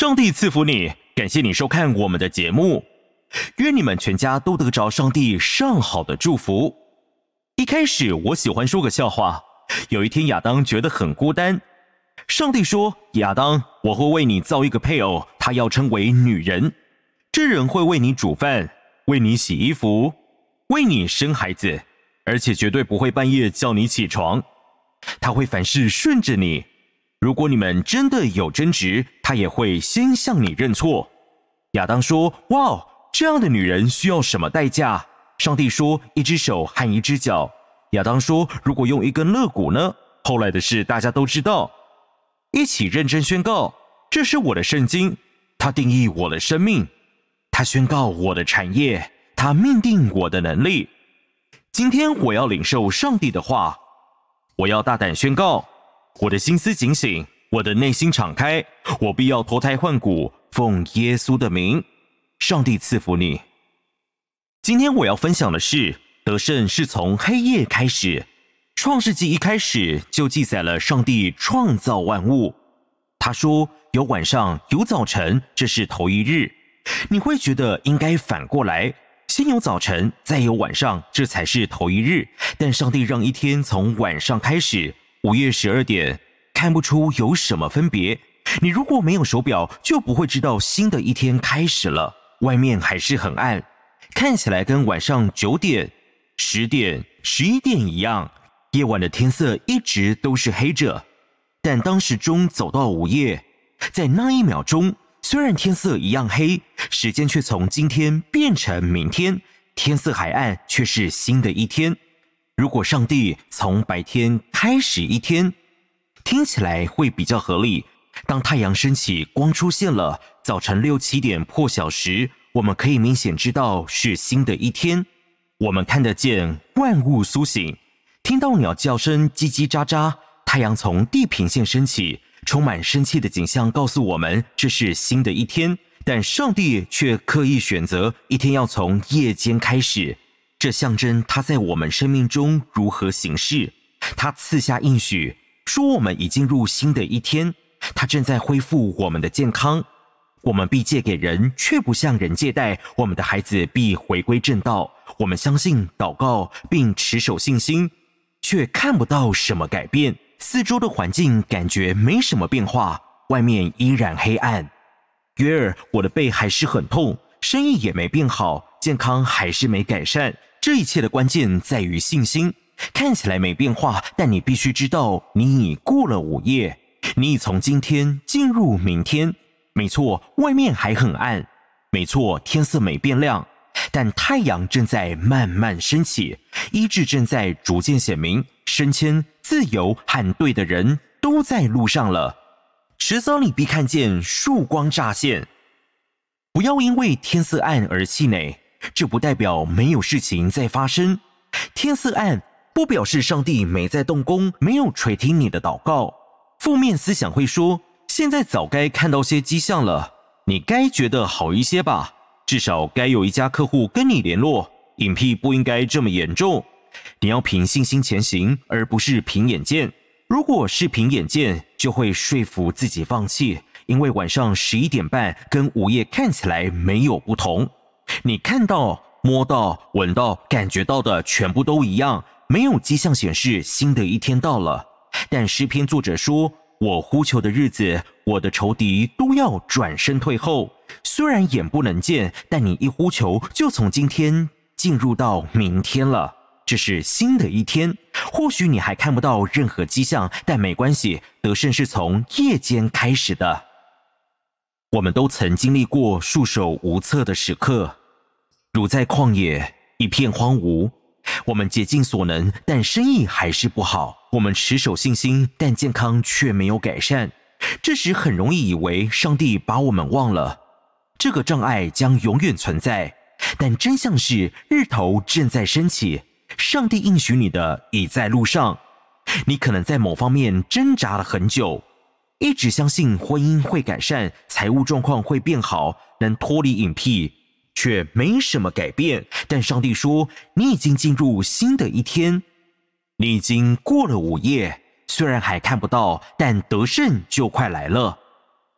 上帝赐福你，感谢你收看我们的节目，愿你们全家都得着上帝上好的祝福。一开始我喜欢说个笑话，有一天亚当觉得很孤单，上帝说：亚当，我会为你造一个配偶，她要称为女人，这人会为你煮饭，为你洗衣服，为你生孩子，而且绝对不会半夜叫你起床，他会凡事顺着你。如果你们真的有争执，他也会先向你认错。亚当说：哇，这样的女人需要什么代价？上帝说：一只手和一只脚。亚当说：如果用一根肋骨呢？后来的事大家都知道。一起认真宣告，这是我的圣经，它定义我的生命，它宣告我的产业，它命定我的能力。今天我要领受上帝的话，我要大胆宣告，我的心思警醒，我的内心敞开，我必要脱胎换骨，奉耶稣的名。上帝赐福你。今天我要分享的是，得胜是从黑夜开始。创世纪一开始就记载了上帝创造万物。他说，有晚上，有早晨，这是头一日。你会觉得应该反过来，先有早晨，再有晚上，这才是头一日。但上帝让一天从晚上开始，午夜12点，看不出有什么分别。你如果没有手表，就不会知道新的一天开始了。外面还是很暗，看起来跟晚上9点、10点、11点一样。夜晚的天色一直都是黑着。但当时钟走到午夜，在那一秒钟，虽然天色一样黑，时间却从今天变成明天，天色还暗，却是新的一天。如果上帝从白天开始一天，听起来会比较合理。当太阳升起，光出现了，早晨6、7点破晓时，我们可以明显知道是新的一天。我们看得见万物苏醒，听到鸟叫声叽叽喳喳，太阳从地平线升起，充满生气的景象告诉我们这是新的一天。但上帝却刻意选择一天要从夜间开始，这象征他在我们生命中如何行事。他赐下应许，说我们已经入新的一天，他正在恢复我们的健康。我们必借给人，却不向人借贷，我们的孩子必回归正道。我们相信祷告并持守信心，却看不到什么改变。四周的环境感觉没什么变化，外面依然黑暗。约尔，我的背还是很痛，生意也没变好，健康还是没改善。这一切的关键在于信心。看起来没变化，但你必须知道，你已过了午夜，你已从今天进入明天。没错，外面还很暗，没错，天色没变亮，但太阳正在慢慢升起，医治正在逐渐显明，升迁、自由和对的人都在路上了。迟早你必看见曙光乍现。不要因为天色暗而气馁，这不代表没有事情在发生。天色暗不表示上帝没在动工，没有垂听你的祷告。负面思想会说，现在早该看到些迹象了，你该觉得好一些吧，至少该有一家客户跟你联络，隐蔽不应该这么严重。你要凭信心前行，而不是凭眼见。如果是凭眼见，就会说服自己放弃，因为晚上11点半跟午夜看起来没有不同。你看到、摸到、闻到、感觉到的全部都一样，没有迹象显示新的一天到了。但诗篇作者说，我呼求的日子，我的仇敌都要转身退后。虽然眼不能见，但你一呼求，就从今天进入到明天了。这是新的一天，或许你还看不到任何迹象，但没关系，得胜是从夜间开始的。我们都曾经历过束手无策的时刻，如在旷野，一片荒芜。我们竭尽所能，但生意还是不好。我们持守信心，但健康却没有改善。这时很容易以为上帝把我们忘了，这个障碍将永远存在。但真相是，日头正在升起，上帝应许你的已在路上。你可能在某方面挣扎了很久，一直相信婚姻会改善，财务状况会变好，能脱离隐蔽，却没什么改变。但上帝说，你已经进入新的一天，你已经过了午夜，虽然还看不到，但得胜就快来了。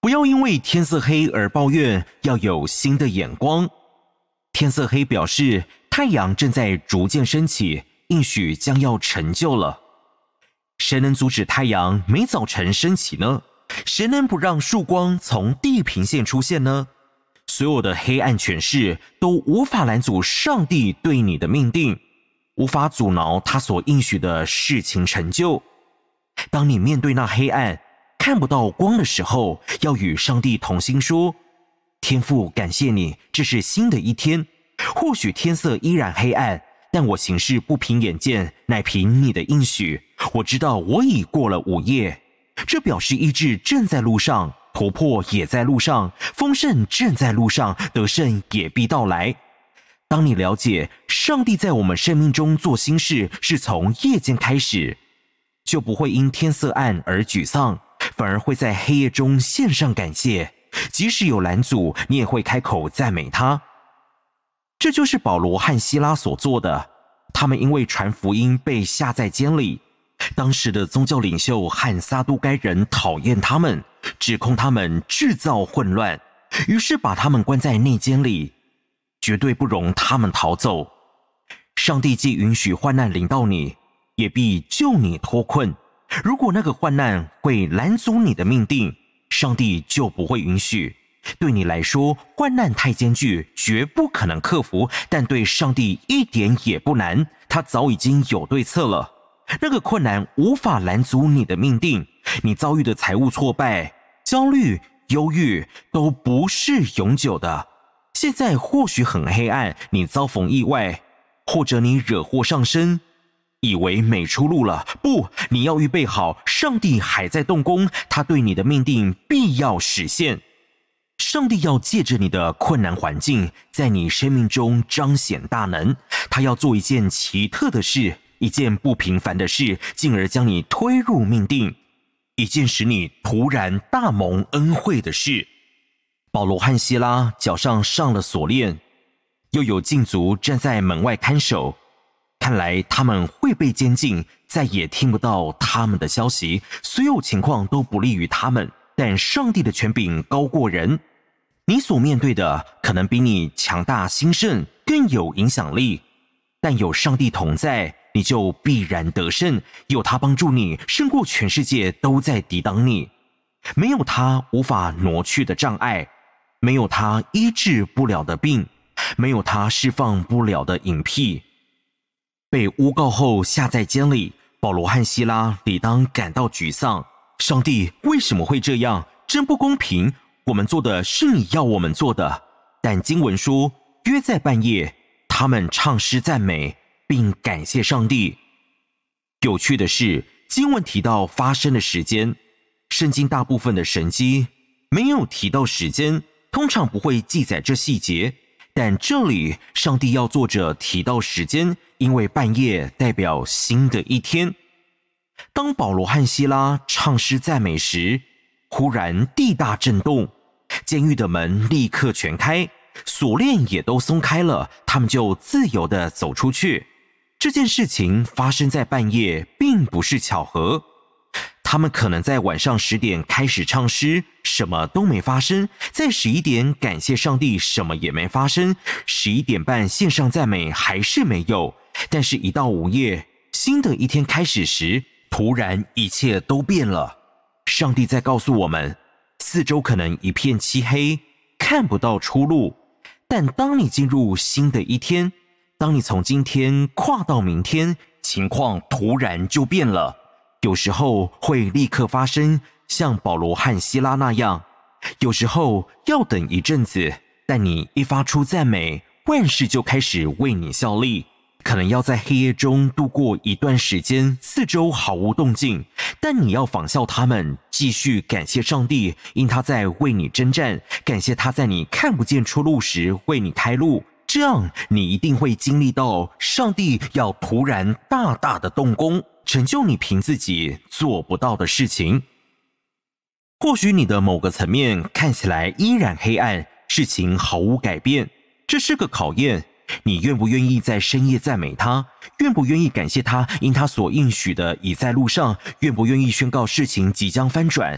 不要因为天色黑而抱怨，要有新的眼光。天色黑表示太阳正在逐渐升起，应许将要成就了。谁能阻止太阳每早晨升起呢？谁能不让曙光从地平线出现呢？所有的黑暗权势都无法拦阻上帝对你的命定，无法阻挠他所应许的事情成就。当你面对那黑暗，看不到光的时候，要与上帝同心说：天父，感谢你，这是新的一天。或许天色依然黑暗，但我行事不凭眼见，乃凭你的应许。我知道我已过了午夜，这表示医治正在路上，突破也在路上，丰盛正在路上，得胜也必到来。当你了解上帝在我们生命中做新事是从夜间开始，就不会因天色暗而沮丧，反而会在黑夜中献上感谢。即使有拦阻，你也会开口赞美他。这就是保罗和希拉所做的。他们因为传福音被下在监里，当时的宗教领袖和撒都该人讨厌他们，指控他们制造混乱，于是把他们关在内监里，绝对不容他们逃走。上帝既允许患难临到你，也必救你脱困。如果那个患难会拦阻你的命定，上帝就不会允许。对你来说，患难太艰巨，绝不可能克服，但对上帝一点也不难，他早已经有对策了。那个困难无法拦阻你的命定，你遭遇的财务挫败、焦虑、忧郁都不是永久的。现在或许很黑暗，你遭逢意外，或者你惹祸上身，以为没出路了。不，你要预备好，上帝还在动工，他对你的命定必要实现。上帝要借着你的困难环境，在你生命中彰显大能。他要做一件奇特的事，一件不平凡的事，进而将你推入命定，一件使你突然大蒙恩惠的事。保罗和希拉脚上上了锁链，又有禁足站在门外看守。看来他们会被监禁，再也听不到他们的消息，所有情况都不利于他们。但上帝的权柄高过人，你所面对的可能比你强大兴盛，更有影响力。但有上帝同在，你就必然得胜。有他帮助你，胜过全世界都在抵挡你。没有他无法挪去的障碍，没有他医治不了的病，没有他释放不了的隐僻。被诬告后下在监里，保罗和希拉理当感到沮丧。上帝为什么会这样？真不公平！我们做的是你要我们做的。但经文说，约在半夜，他们唱诗赞美，并感谢上帝。有趣的是，经文提到发生的时间，圣经大部分的神迹没有提到时间，通常不会记载这细节。但这里上帝要作者提到时间，因为半夜代表新的一天。当保罗和希拉唱诗赞美时，忽然地大震动，监狱的门立刻全开，锁链也都松开了，他们就自由地走出去。这件事情发生在半夜，并不是巧合。他们可能在晚上10点开始唱诗，什么都没发生；在11点感谢上帝，什么也没发生；11点半献上赞美，还是没有。但是一到午夜，新的一天开始时，突然一切都变了。上帝在告诉我们，四周可能一片漆黑，看不到出路，但当你进入新的一天，当你从今天跨到明天，情况突然就变了。有时候会立刻发生，像保罗和希拉那样；有时候要等一阵子，但你一发出赞美，万事就开始为你效力。可能要在黑夜中度过一段时间，四周毫无动静，但你要仿效他们，继续感谢上帝，因他在为你征战，感谢他在你看不见出路时为你开路。这样你一定会经历到上帝要突然大大的动工，成就你凭自己做不到的事情。或许你的某个层面看起来依然黑暗，事情毫无改变，这是个考验。你愿不愿意在深夜赞美他？愿不愿意感谢他，因他所应许的已在路上？愿不愿意宣告事情即将翻转？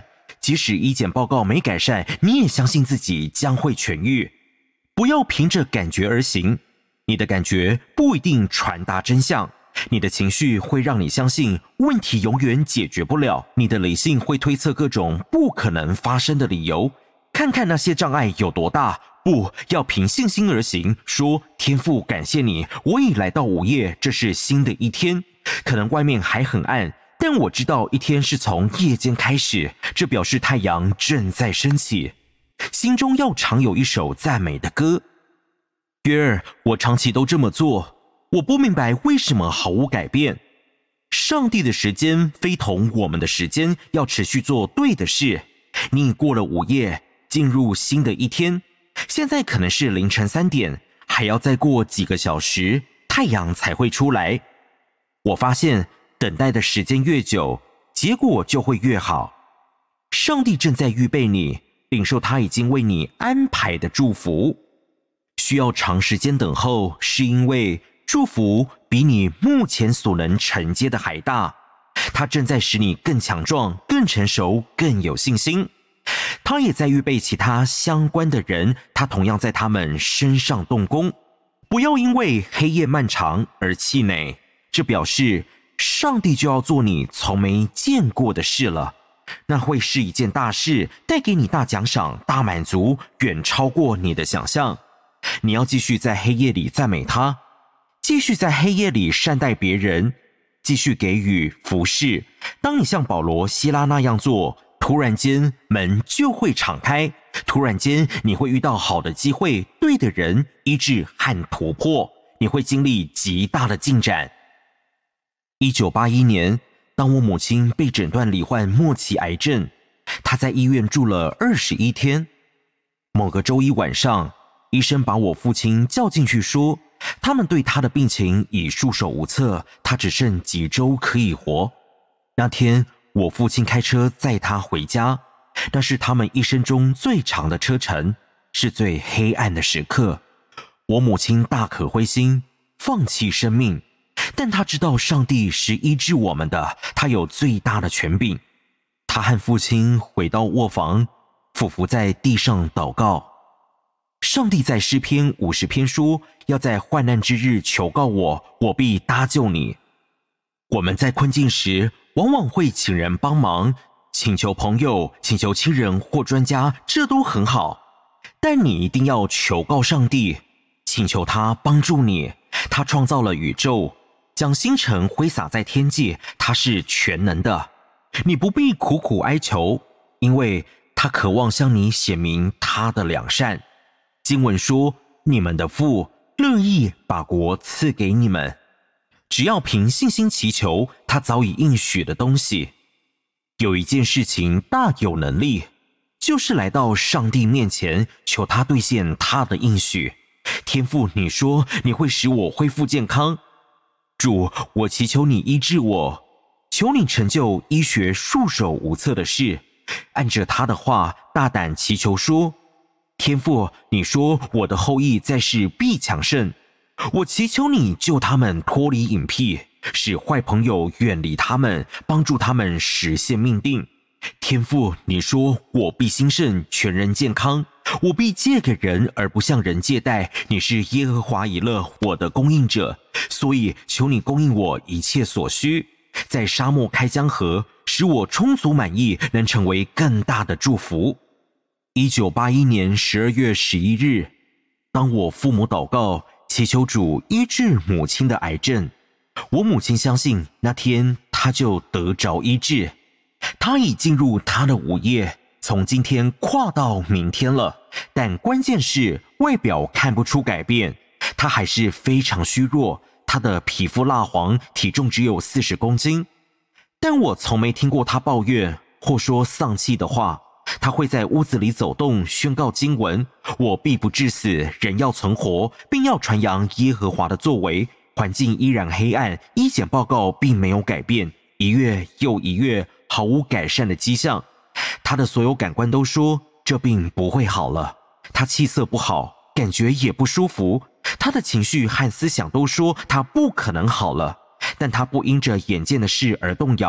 即使医检报告没改善，你也相信自己将会痊愈。不要凭着感觉而行，你的感觉不一定传达真相。你的情绪会让你相信问题永远解决不了，你的理性会推测各种不可能发生的理由，看看那些障碍有多大。不要凭信心而行，说天父感谢你，我已来到午夜，这是新的一天。可能外面还很暗，但我知道一天是从夜间开始，这表示太阳正在升起。心中要常有一首赞美的歌。约尔，我长期都这么做，我不明白为什么毫无改变。上帝的时间非同我们的时间，要持续做对的事。你已过了午夜，进入新的一天。现在可能是凌晨3点，还要再过几个小时，太阳才会出来。我发现，等待的时间越久，结果就会越好。上帝正在预备你，领受他已经为你安排的祝福。需要长时间等候，是因为祝福比你目前所能承接的还大。它正在使你更强壮、更成熟、更有信心。他也在预备其他相关的人，他同样在他们身上动工。不要因为黑夜漫长而气馁，这表示上帝就要做你从没见过的事了。那会是一件大事，带给你大奖赏、大满足，远超过你的想象。你要继续在黑夜里赞美他，继续在黑夜里善待别人，继续给予服侍。当你像保罗、希拉那样做，突然间门就会敞开，突然间你会遇到好的机会、对的人、医治和突破，你会经历极大的进展。1981年，当我母亲被诊断罹患末期癌症，她在医院住了21天。某个周一晚上，医生把我父亲叫进去说，他们对他的病情已束手无策，他只剩几周可以活。那天我父亲开车载他回家，那是他们一生中最长的车程，是最黑暗的时刻。我母亲大可灰心，放弃生命，但她知道上帝是医治我们的，他有最大的权柄。她和父亲回到卧房，俯伏在地上祷告。上帝在诗篇50篇说，要在患难之日求告我，我必搭救你。我们在困境时往往会请人帮忙，请求朋友，请求亲人或专家，这都很好。但你一定要求告上帝，请求他帮助你。他创造了宇宙，将星辰挥洒在天界，他是全能的。你不必苦苦哀求，因为他渴望向你显明他的良善。经文说，你们的父乐意把国赐给你们。只要凭信心祈求，他早已应许的东西。有一件事情大有能力，就是来到上帝面前，求他兑现他的应许。天父，你说你会使我恢复健康。主，我祈求你医治我，求你成就医学束手无策的事。按着他的话，大胆祈求说，天父，你说我的后裔在世必强盛。我祈求你救他们脱离隐僻，使坏朋友远离他们，帮助他们实现命定。天父，你说我必兴盛，全人健康。我必借给人而不向人借贷。你是耶和华以勒，我的供应者，所以求你供应我一切所需。在沙漠开江河，使我充足满意，能成为更大的祝福。1981年12月11日，当我父母祷告祈求主医治母亲的癌症，我母亲相信那天她就得着医治。她已进入她的午夜，从今天跨到明天了。但关键是外表看不出改变，她还是非常虚弱，她的皮肤蜡黄，体重只有40公斤。但我从没听过她抱怨或说丧气的话。他会在屋子里走动，宣告经文，我必不致死，人要存活，并要传扬耶和华的作为。环境依然黑暗，医检报告并没有改变，一月又一月，毫无改善的迹象。他的所有感官都说这病不会好了。他气色不好，感觉也不舒服。他的情绪和思想都说他不可能好了。但他不因着眼见的事而动摇，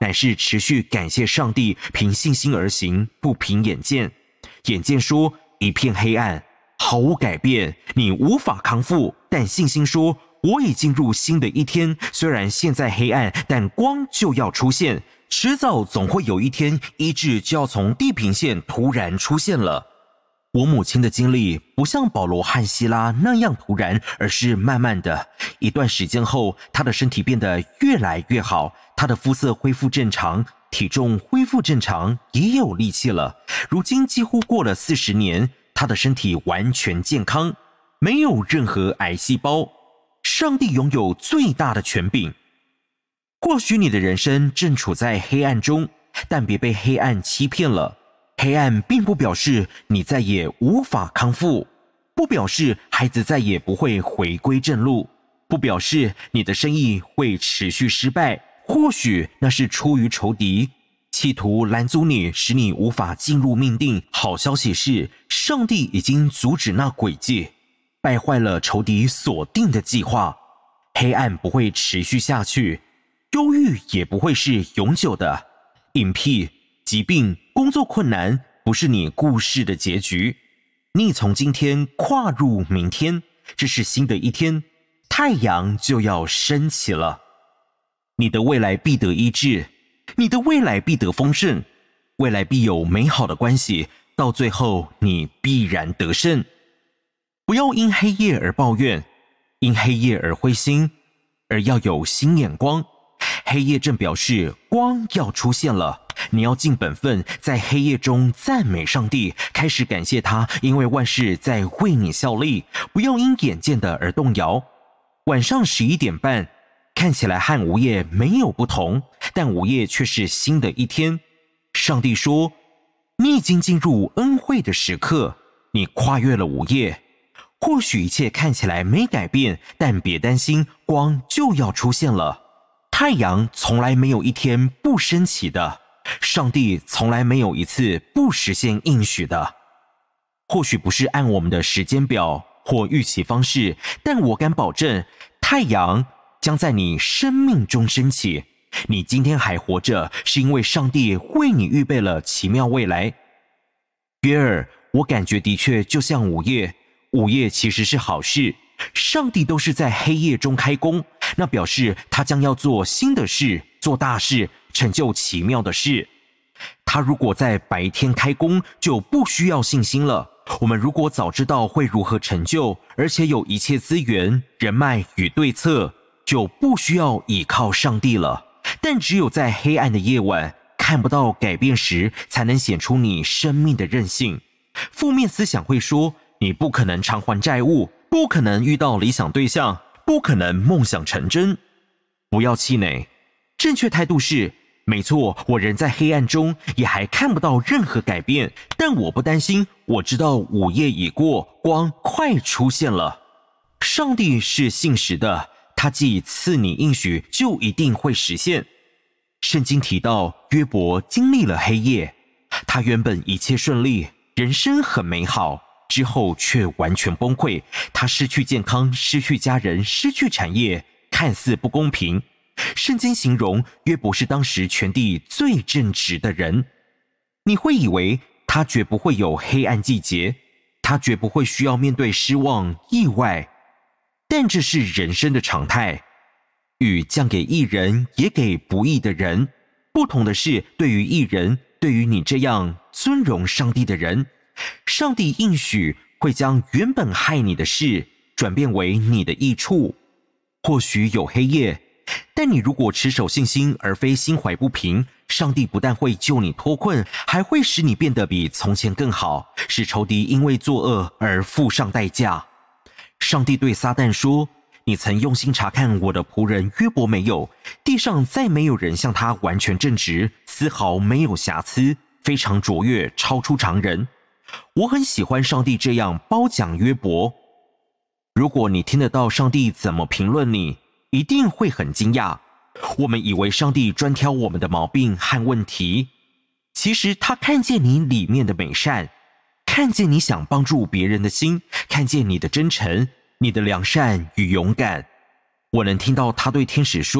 乃是持续感谢上帝，凭信心而行，不凭眼见。眼见说一片黑暗，毫无改变，你无法康复，但信心说我已进入新的一天，虽然现在黑暗，但光就要出现，迟早总会有一天，医治就要从地平线突然出现了。我母亲的经历不像保罗和希拉那样突然，而是慢慢的。一段时间后，她的身体变得越来越好，她的肤色恢复正常，体重恢复正常，也有力气了。如今几乎过了40年，她的身体完全健康，没有任何癌细胞。上帝拥有最大的权柄。或许你的人生正处在黑暗中，但别被黑暗欺骗了。黑暗并不表示你再也无法康复，不表示孩子再也不会回归正路，不表示你的生意会持续失败。或许那是出于仇敌，企图拦阻你，使你无法进入命定。好消息是，上帝已经阻止那诡计，败坏了仇敌所定的计划。黑暗不会持续下去，忧郁也不会是永久的。隐僻、疾病、工作困难不是你故事的结局。你从今天跨入明天，这是新的一天，太阳就要升起了。你的未来必得医治，你的未来必得丰盛，未来必有美好的关系，到最后你必然得胜。不要因黑夜而抱怨，因黑夜而灰心，而要有新眼光。黑夜正表示光要出现了，你要尽本分，在黑夜中赞美上帝，开始感谢他，因为万事在为你效力。不要因眼见的而动摇。晚上11点半，看起来和午夜没有不同，但午夜却是新的一天。上帝说，你已经进入恩惠的时刻，你跨越了午夜。或许一切看起来没改变，但别担心，光就要出现了。太阳从来没有一天不升起的，上帝从来没有一次不实现应许的。或许不是按我们的时间表或预期方式，但我敢保证，太阳将在你生命中升起。你今天还活着，是因为上帝为你预备了奇妙未来。约尔，我感觉的确就像午夜，午夜其实是好事。上帝都是在黑夜中开工，那表示他将要做新的事，做大事，成就奇妙的事。他如果在白天开工，就不需要信心了。我们如果早知道会如何成就，而且有一切资源、人脉与对策，就不需要依靠上帝了。但只有在黑暗的夜晚，看不到改变时，才能显出你生命的韧性。负面思想会说，你不可能偿还债务，不可能遇到理想对象，不可能梦想成真。不要气馁，正确态度是，没错，我人在黑暗中，也还看不到任何改变，但我不担心，我知道午夜已过，光快出现了。上帝是信实的，他既赐你应许，就一定会实现。圣经提到约伯经历了黑夜，他原本一切顺利，人生很美好，之后却完全崩溃，他失去健康，失去家人，失去产业，看似不公平。圣经形容约伯是当时全地最正直的人。你会以为他绝不会有黑暗季节，他绝不会需要面对失望、意外，但这是人生的常态。雨降给义人，也给不义的人。不同的是，对于义人，对于你这样尊荣上帝的人，上帝应许会将原本害你的事转变为你的益处。或许有黑夜，但你如果持守信心而非心怀不平，上帝不但会救你脱困，还会使你变得比从前更好，使仇敌因为作恶而付上代价。上帝对撒旦说，你曾用心查看我的仆人约伯没有？地上再没有人像他完全正直，丝毫没有瑕疵，非常卓越，超出常人。我很喜欢上帝这样褒奖约伯。如果你听得到上帝怎么评论你，一定会很惊讶。我们以为上帝专挑我们的毛病和问题，其实他看见你里面的美善，看见你想帮助别人的心，看见你的真诚，你的良善与勇敢。我能听到他对天使说，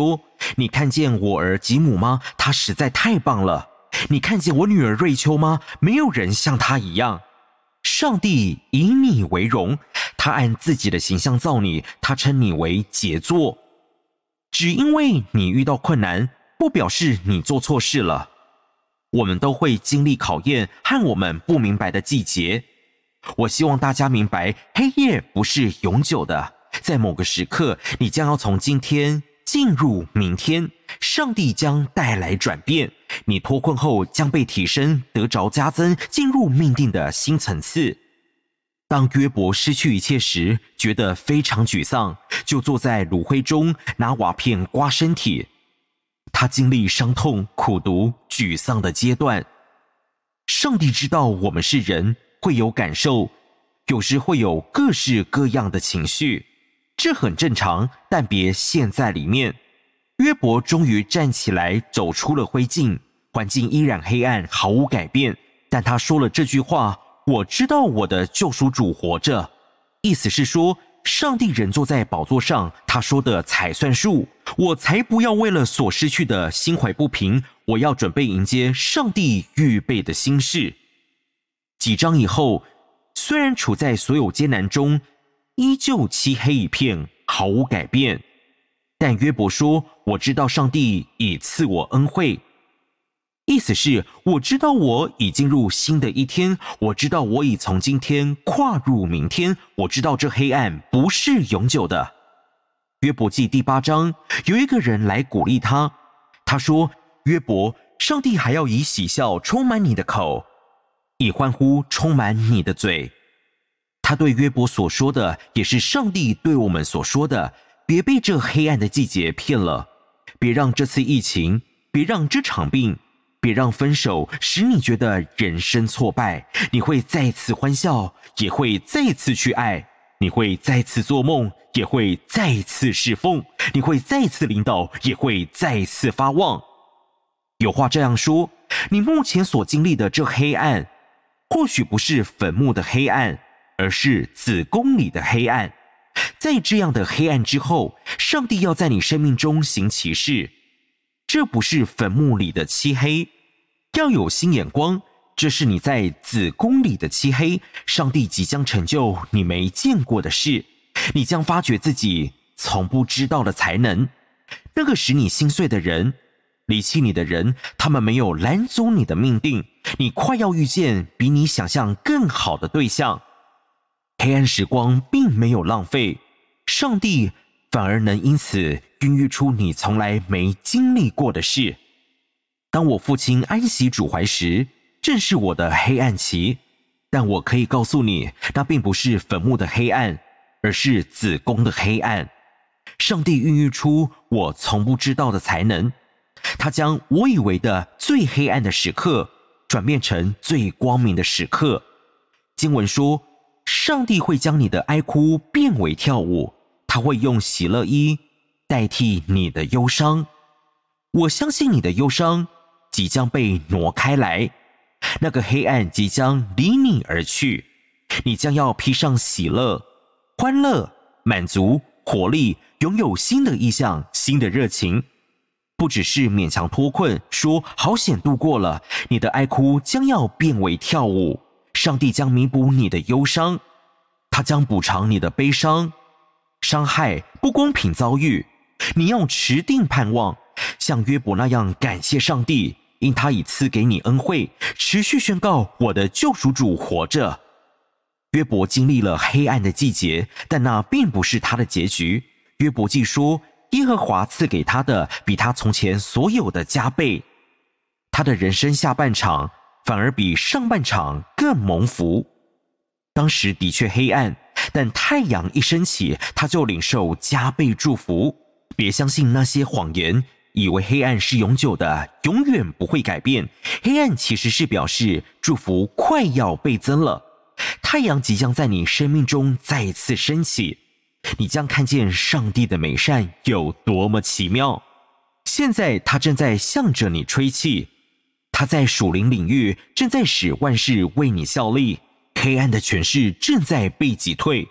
你看见我儿吉姆吗？他实在太棒了。你看见我女儿瑞秋吗？没有人像她一样。上帝以你为荣，他按自己的形象造你，他称你为杰作。只因为你遇到困难，不表示你做错事了。我们都会经历考验和我们不明白的季节。我希望大家明白，黑夜不是永久的，在某个时刻，你将要从今天进入明天，上帝将带来转变，你脱困后将被提升，得着加增，进入命定的新层次。当约伯失去一切时，觉得非常沮丧，就坐在炉灰中拿瓦片刮身体。他经历伤痛、苦毒、沮丧的阶段。上帝知道我们是人，会有感受，有时会有各式各样的情绪，这很正常，但别陷在里面。约伯终于站起来，走出了灰烬，环境依然黑暗，毫无改变，但他说了这句话：我知道我的救赎主活着。意思是说，上帝人坐在宝座上，他说的才算数。我才不要为了所失去的心怀不平，我要准备迎接上帝预备的新事。几章以后，虽然处在所有艰难中，依旧漆黑一片，毫无改变。但约伯说：我知道上帝已赐我恩惠。意思是，我知道我已进入新的一天，我知道我已从今天跨入明天，我知道这黑暗不是永久的。约伯记第8章，有一个人来鼓励他，他说：约伯，上帝还要以喜笑充满你的口，以欢呼充满你的嘴。他对约伯所说的，也是上帝对我们所说的：别被这黑暗的季节骗了，别让这次疫情，别让这场病，别让分手使你觉得人生挫败。你会再次欢笑，也会再次去爱。你会再次做梦，也会再次侍奉。你会再次领导，也会再次发旺。有话这样说，你目前所经历的这黑暗，或许不是坟墓的黑暗，而是子宫里的黑暗。在这样的黑暗之后，上帝要在你生命中行奇事。这不是坟墓里的漆黑，要有新眼光，这是你在子宫里的漆黑。上帝即将成就你没见过的事，你将发觉自己从不知道的才能。那个使你心碎的人，离弃你的人，他们没有拦阻你的命定，你快要遇见比你想象更好的对象。黑暗时光并没有浪费，上帝反而能因此孕育出你从来没经历过的事。当我父亲安息主怀时，正是我的黑暗期，但我可以告诉你，那并不是坟墓的黑暗，而是子宫的黑暗。上帝孕育出我从不知道的才能，他将我以为的最黑暗的时刻转变成最光明的时刻。经文说，上帝会将你的哀哭变为跳舞，他会用喜乐衣代替你的忧伤。我相信你的忧伤即将被挪开来，那个黑暗即将离你而去，你将要披上喜乐、欢乐、满足、活力，拥有新的意象、新的热情。不只是勉强脱困，说好险度过了，你的哀哭将要变为跳舞。上帝将弥补你的忧伤，他将补偿你的悲伤、伤害、不公平遭遇。你要持定盼望，像约伯那样感谢上帝，因他已赐给你恩惠，持续宣告我的救赎主活着。约伯经历了黑暗的季节，但那并不是他的结局。约伯记说，耶和华赐给他的比他从前所有的加倍。他的人生下半场反而比上半场更蒙福。当时的确黑暗，但太阳一升起，他就领受加倍祝福。别相信那些谎言，以为黑暗是永久的，永远不会改变。黑暗其实是表示祝福快要倍增了，太阳即将在你生命中再次升起，你将看见上帝的美善有多么奇妙。现在他正在向着你吹气，他在属灵领域正在使万事为你效力，黑暗的权势正在被击退，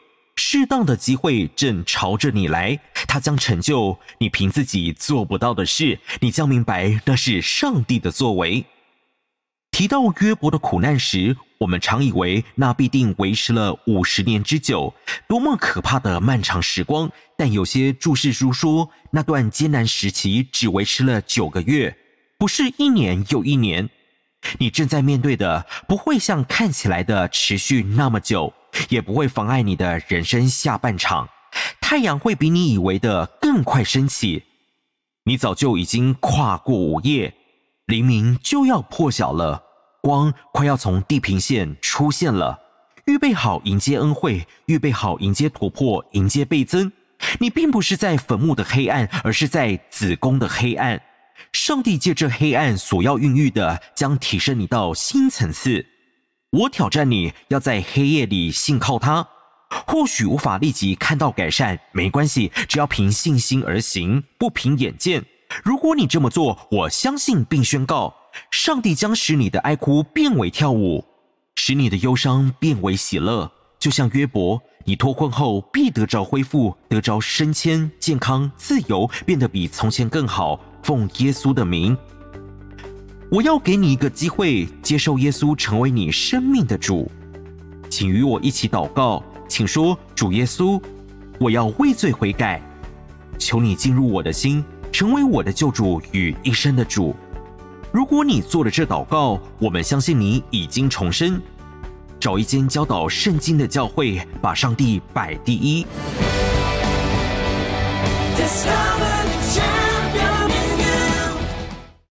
适当的机会正朝着你来，它将成就你凭自己做不到的事，你将明白那是上帝的作为。提到约伯的苦难时，我们常以为那必定维持了50年之久，多么可怕的漫长时光。但有些注释书说，那段艰难时期只维持了9个月，不是1年又1年。你正在面对的不会像看起来的持续那么久，也不会妨碍你的人生下半场。太阳会比你以为的更快升起，你早就已经跨过午夜，黎明就要破晓了，光快要从地平线出现了。预备好迎接恩惠，预备好迎接突破，迎接倍增。你并不是在坟墓的黑暗，而是在子宫的黑暗。上帝借这黑暗所要孕育的，将提升你到新层次。我挑战你要在黑夜里信靠他，或许无法立即看到改善，没关系，只要凭信心而行，不凭眼见。如果你这么做，我相信并宣告，上帝将使你的哀哭变为跳舞，使你的忧伤变为喜乐。就像约伯，你脱困后必得着恢复，得着升迁、健康、自由，变得比从前更好。奉耶稣的名，我要给你一个机会，接受耶稣成为你生命的主。请与我一起祷告，请说：主耶稣，我要为罪悔改，求你进入我的心，成为我的救主与一生的主。如果你做了这祷告，我们相信你已经重生。找一间教导圣经的教会，把上帝摆第一。Discover the